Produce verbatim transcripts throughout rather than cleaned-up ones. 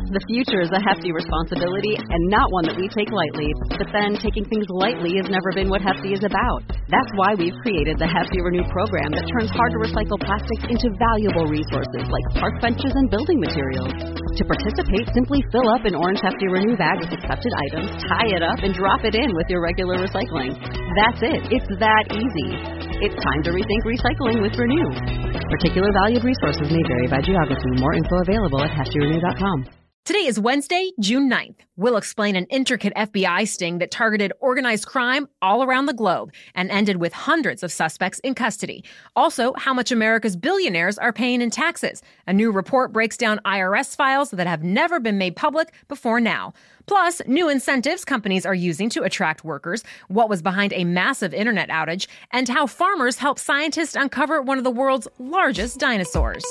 The future is a hefty responsibility and not one that we take lightly. But then, taking things lightly has never been what Hefty is about. That's why we've created the Hefty Renew program that turns hard-to-recycle plastics into valuable resources like park benches and building materials. To participate, simply fill up an orange Hefty Renew bag with accepted items, tie it up, and drop it in with your regular recycling. That's it. It's that easy. It's time to rethink recycling with Renew. Particular valued resources may vary by geography. More info available at hefty renew dot com. Today is Wednesday, June ninth. We'll explain an intricate F B I sting that targeted organized crime all around the globe and ended with hundreds of suspects in custody. Also, how much America's billionaires are paying in taxes. A new report breaks down I R S files that have never been made public before now. Plus, new incentives companies are using to attract workers, what was behind a massive internet outage, and how farmers help scientists uncover one of the world's largest dinosaurs.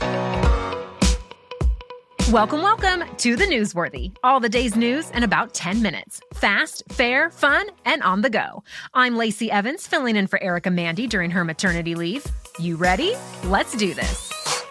Welcome, welcome to The Newsworthy. All the day's news in about ten minutes. Fast, fair, fun, and on the go. I'm Lacey Evans, filling in for Erica Mandy during her maternity leave. You ready? Let's do this.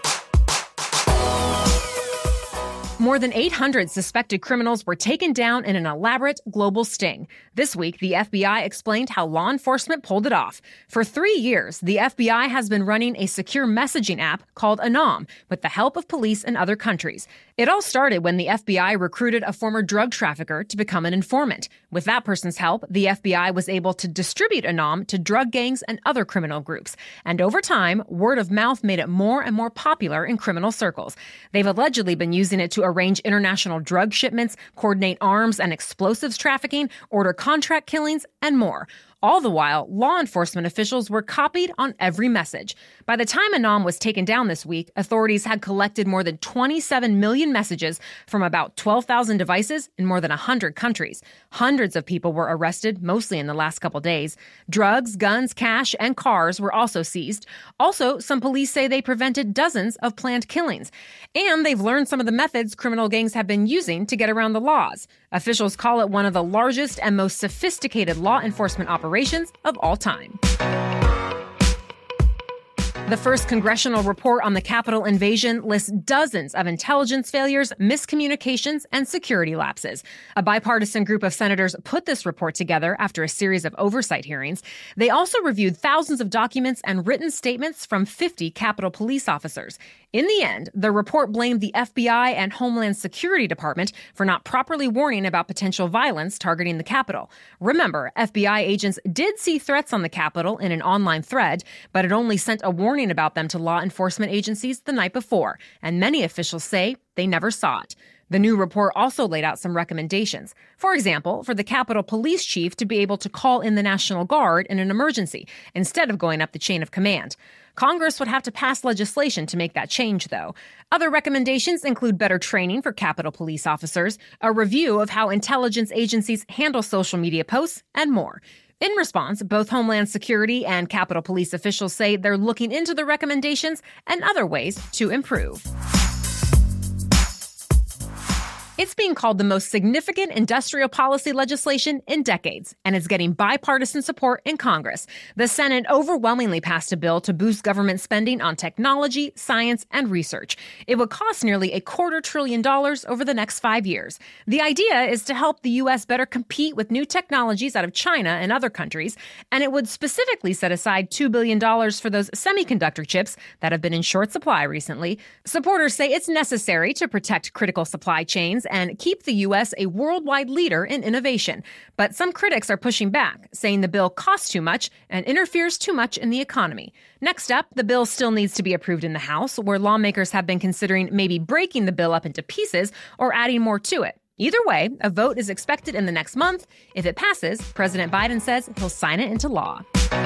More than eight hundred suspected criminals were taken down in an elaborate global sting. This week, the F B I explained how law enforcement pulled it off. For three years, the F B I has been running a secure messaging app called Anom with the help of police in other countries. It all started when the F B I recruited a former drug trafficker to become an informant. With that person's help, the F B I was able to distribute Anom to drug gangs and other criminal groups. And over time, word of mouth made it more and more popular in criminal circles. They've allegedly been using it to arrange international drug shipments, coordinate arms and explosives trafficking, order contract killings, and more. All the while, law enforcement officials were copied on every message. By the time Anom was taken down this week, authorities had collected more than twenty-seven million messages from about twelve thousand devices in more than one hundred countries. Hundreds of people were arrested, mostly in the last couple days. Drugs, guns, cash, and cars were also seized. Also, some police say they prevented dozens of planned killings. And they've learned some of the methods criminal gangs have been using to get around the laws. Officials call it one of the largest and most sophisticated law enforcement operations of all time. The first congressional report on the Capitol invasion lists dozens of intelligence failures, miscommunications, and security lapses. A bipartisan group of senators put this report together after a series of oversight hearings. They also reviewed thousands of documents and written statements from fifty Capitol police officers. In the end, the report blamed the F B I and Homeland Security Department for not properly warning about potential violence targeting the Capitol. Remember, F B I agents did see threats on the Capitol in an online thread, but it only sent a warning about them to law enforcement agencies the night before, and many officials say they never saw it. The new report also laid out some recommendations. For example, for the Capitol Police Chief to be able to call in the National Guard in an emergency instead of going up the chain of command. Congress would have to pass legislation to make that change, though. Other recommendations include better training for Capitol police officers, a review of how intelligence agencies handle social media posts, and more. In response, both Homeland Security and Capitol Police officials say they're looking into the recommendations and other ways to improve. It's being called the most significant industrial policy legislation in decades, and it's getting bipartisan support in Congress. The Senate overwhelmingly passed a bill to boost government spending on technology, science, and research. It would cost nearly a quarter trillion dollars over the next five years. The idea is to help the U S better compete with new technologies out of China and other countries, and it would specifically set aside two billion dollars for those semiconductor chips that have been in short supply recently. Supporters say it's necessary to protect critical supply chains and keep the U S a worldwide leader in innovation. But some critics are pushing back, saying the bill costs too much and interferes too much in the economy. Next up, the bill still needs to be approved in the House, where lawmakers have been considering maybe breaking the bill up into pieces or adding more to it. Either way, a vote is expected in the next month. If it passes, President Biden says he'll sign it into law.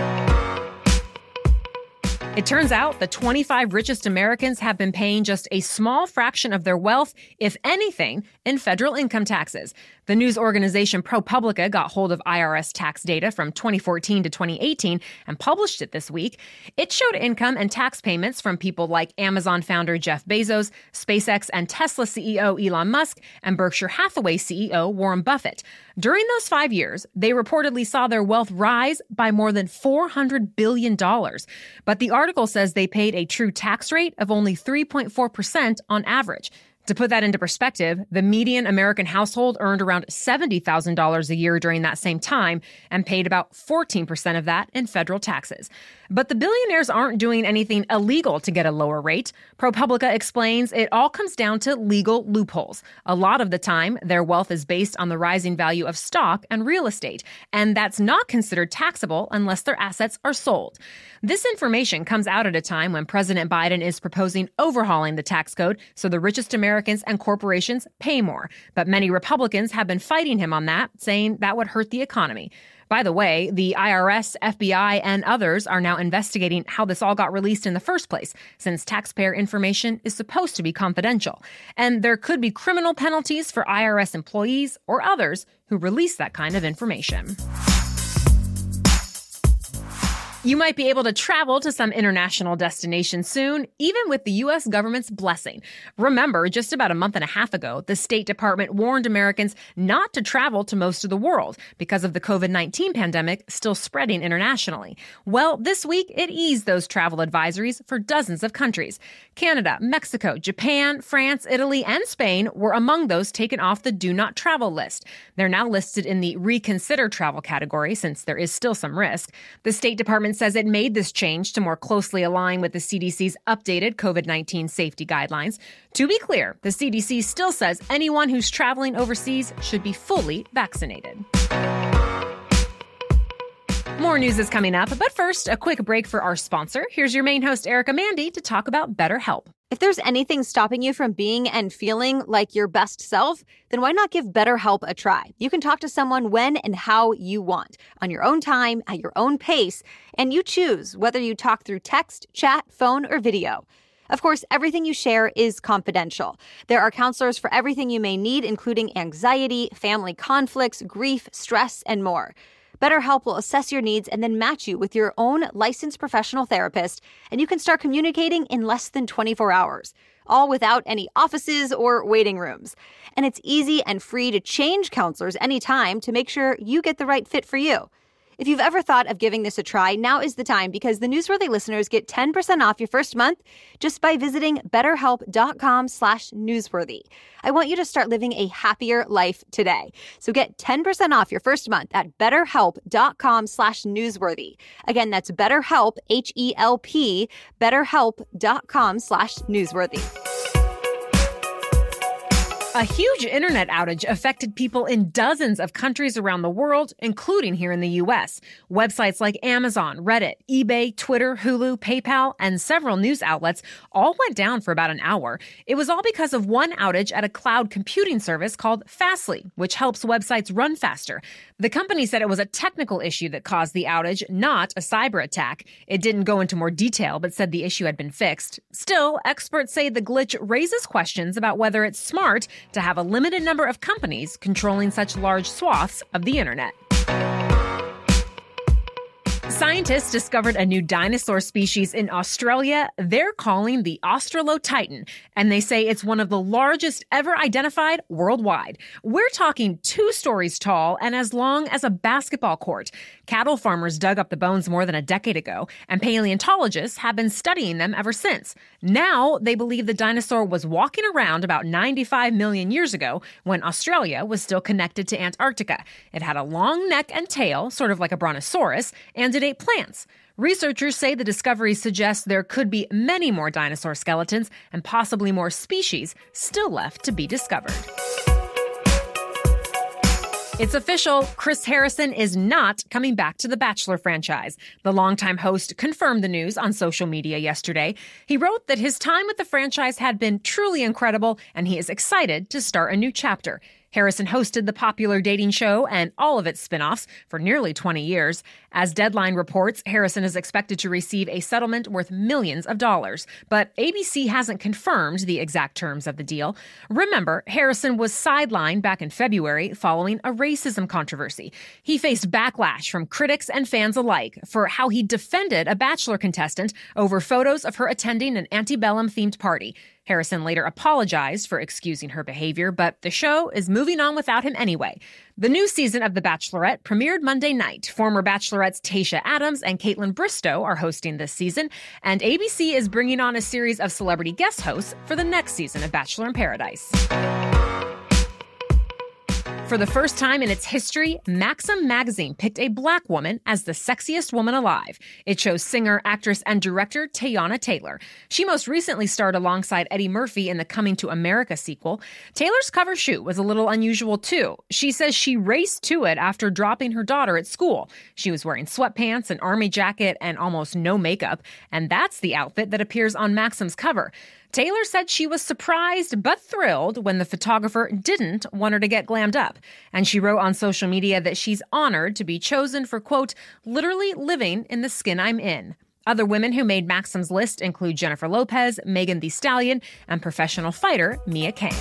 It turns out the twenty-five richest Americans have been paying just a small fraction of their wealth, if anything, in federal income taxes. The news organization ProPublica got hold of I R S tax data from twenty fourteen to twenty eighteen and published it this week. It showed income and tax payments from people like Amazon founder Jeff Bezos, SpaceX and Tesla C E O Elon Musk, and Berkshire Hathaway C E O Warren Buffett. During those five years, they reportedly saw their wealth rise by more than four hundred billion dollars. But the article says they paid a true tax rate of only three point four percent on average. To put that into perspective, the median American household earned around seventy thousand dollars a year during that same time and paid about fourteen percent of that in federal taxes. But the billionaires aren't doing anything illegal to get a lower rate. ProPublica explains it all comes down to legal loopholes. A lot of the time, their wealth is based on the rising value of stock and real estate, and that's not considered taxable unless their assets are sold. This information comes out at a time when President Biden is proposing overhauling the tax code so the richest Americans and corporations pay more. But many Republicans have been fighting him on that, saying that would hurt the economy. By the way, the I R S, F B I, and others are now investigating how this all got released in the first place, since taxpayer information is supposed to be confidential. And there could be criminal penalties for I R S employees or others who release that kind of information. You might be able to travel to some international destination soon, even with the U S government's blessing. Remember, just about a month and a half ago, the State Department warned Americans not to travel to most of the world because of the covid nineteen pandemic still spreading internationally. Well, this week, it eased those travel advisories for dozens of countries. Canada, Mexico, Japan, France, Italy, and Spain were among those taken off the do not travel list. They're now listed in the reconsider travel category since there is still some risk. The State Department says it made this change to more closely align with the C D C's updated covid nineteen safety guidelines. To be clear, the C D C still says anyone who's traveling overseas should be fully vaccinated. More news is coming up, but first, a quick break for our sponsor. Here's your main host, Erica Mandy, to talk about BetterHelp. If there's anything stopping you from being and feeling like your best self, then why not give BetterHelp a try? You can talk to someone when and how you want, on your own time, at your own pace, and you choose whether you talk through text, chat, phone, or video. Of course, everything you share is confidential. There are counselors for everything you may need, including anxiety, family conflicts, grief, stress, and more. BetterHelp will assess your needs and then match you with your own licensed professional therapist, and you can start communicating in less than twenty-four hours, all without any offices or waiting rooms. And it's easy and free to change counselors anytime to make sure you get the right fit for you. If you've ever thought of giving this a try, now is the time because the Newsworthy listeners get ten percent off your first month just by visiting betterhelp.com slash newsworthy. I want you to start living a happier life today. So get ten percent off your first month at betterhelp.com slash newsworthy. Again, that's BetterHelp, H E L P, betterhelp.com slash newsworthy. A huge internet outage affected people in dozens of countries around the world, including here in the U S. Websites like Amazon, Reddit, eBay, Twitter, Hulu, PayPal, and several news outlets all went down for about an hour. It was all because of one outage at a cloud computing service called Fastly, which helps websites run faster. The company said it was a technical issue that caused the outage, not a cyber attack. It didn't go into more detail, but said the issue had been fixed. Still, experts say the glitch raises questions about whether it's smart to have a limited number of companies controlling such large swaths of the internet. Scientists discovered a new dinosaur species in Australia they're calling the Australotitan, and they say it's one of the largest ever identified worldwide. We're talking two stories tall and as long as a basketball court. Cattle farmers dug up the bones more than a decade ago, and paleontologists have been studying them ever since. Now, they believe the dinosaur was walking around about ninety-five million years ago when Australia was still connected to Antarctica. It had a long neck and tail, sort of like a brontosaurus, and it ate plants. Researchers say the discovery suggests there could be many more dinosaur skeletons and possibly more species still left to be discovered. It's official, Chris Harrison is not coming back to the Bachelor franchise. The longtime host confirmed the news on social media yesterday. He wrote that his time with the franchise had been truly incredible, and he is excited to start a new chapter. Harrison hosted the popular dating show and all of its spin-offs for nearly twenty years. As Deadline reports, Harrison is expected to receive a settlement worth millions of dollars. But A B C hasn't confirmed the exact terms of the deal. Remember, Harrison was sidelined back in February following a racism controversy. He faced backlash from critics and fans alike for how he defended a Bachelor contestant over photos of her attending an antebellum-themed party. Harrison later apologized for excusing her behavior, but the show is moving on without him anyway. The new season of The Bachelorette premiered Monday night. Former Bachelorettes Tayshia Adams and Kaitlyn Bristowe are hosting this season, and A B C is bringing on a series of celebrity guest hosts for the next season of Bachelor in Paradise. For the first time in its history, Maxim magazine picked a black woman as the sexiest woman alive. It chose singer, actress, and director Teyana Taylor. She most recently starred alongside Eddie Murphy in the Coming to America sequel. Taylor's cover shoot was a little unusual, too. She says she raced to it after dropping her daughter at school. She was wearing sweatpants, an army jacket, and almost no makeup, and that's the outfit that appears on Maxim's cover. Taylor said she was surprised but thrilled when the photographer didn't want her to get glammed up. And she wrote on social media that she's honored to be chosen for, quote, literally living in the skin I'm in. Other women who made Maxim's list include Jennifer Lopez, Megan Thee Stallion, and professional fighter Mia Kang.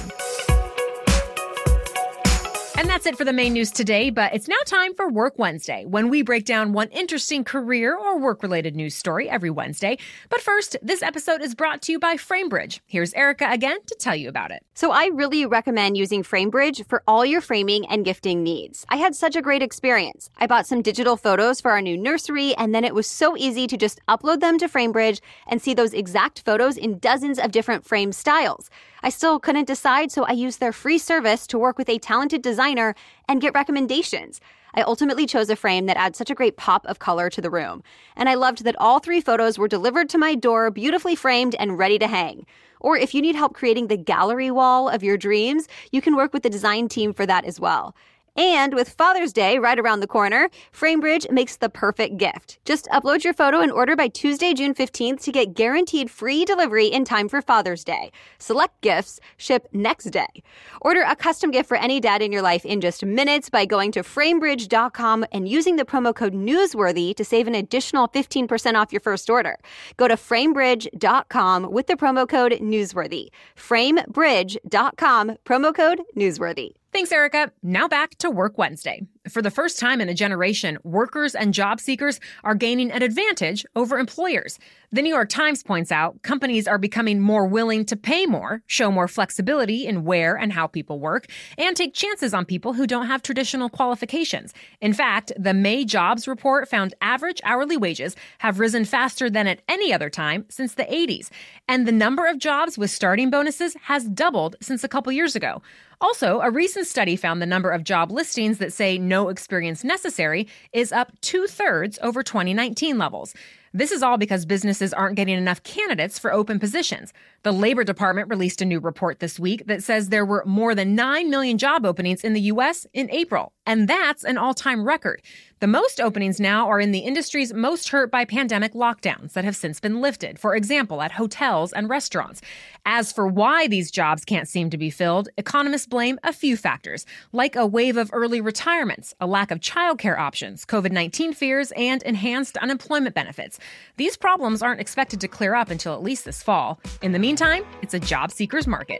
And that's it for the main news today, but it's now time for Work Wednesday, when we break down one interesting career or work-related news story every Wednesday. But first, this episode is brought to you by FrameBridge. Here's Erica again to tell you about it. So I really recommend using FrameBridge for all your framing and gifting needs. I had such a great experience. I bought some digital photos for our new nursery, and then it was so easy to just upload them to FrameBridge and see those exact photos in dozens of different frame styles. I still couldn't decide, so I used their free service to work with a talented designer and get recommendations. I ultimately chose a frame that adds such a great pop of color to the room. And I loved that all three photos were delivered to my door, beautifully framed and ready to hang. Or if you need help creating the gallery wall of your dreams, you can work with the design team for that as well. And with Father's Day right around the corner, FrameBridge makes the perfect gift. Just upload your photo and order by Tuesday, June fifteenth to get guaranteed free delivery in time for Father's Day. Select gifts ship next day. Order a custom gift for any dad in your life in just minutes by going to framebridge dot com and using the promo code Newsworthy to save an additional fifteen percent off your first order. Go to framebridge dot com with the promo code Newsworthy. framebridge dot com, promo code Newsworthy. Thanks, Erica. Now back to Work Wednesday. For the first time in a generation, workers and job seekers are gaining an advantage over employers. The New York Times points out companies are becoming more willing to pay more, show more flexibility in where and how people work, and take chances on people who don't have traditional qualifications. In fact, the May jobs report found average hourly wages have risen faster than at any other time since the eighties. And the number of jobs with starting bonuses has doubled since a couple years ago. Also, a recent study found the number of job listings that say no experience necessary is up two-thirds over twenty nineteen levels. This is all because businesses aren't getting enough candidates for open positions. The Labor Department released a new report this week that says there were more than nine million job openings in the U S in April, and that's an all-time record. The most openings now are in the industries most hurt by pandemic lockdowns that have since been lifted, for example, at hotels and restaurants. As for why these jobs can't seem to be filled, economists blame a few factors, like a wave of early retirements, a lack of childcare options, covid nineteen fears, and enhanced unemployment benefits. These problems aren't expected to clear up until at least this fall. In the meantime, it's a job seeker's market.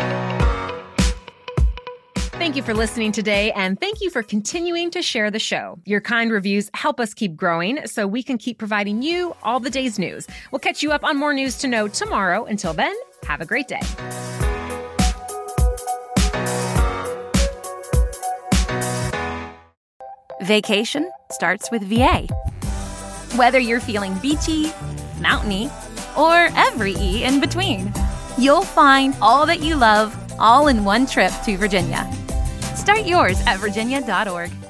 Thank you for listening today, and thank you for continuing to share the show. Your kind reviews help us keep growing so we can keep providing you all the day's news. We'll catch you up on more news to know tomorrow. Until then, have a great day. Vacation starts with V A. Whether you're feeling beachy, mountainy, or every E in between, you'll find all that you love all in one trip to Virginia. Start yours at virginia dot org.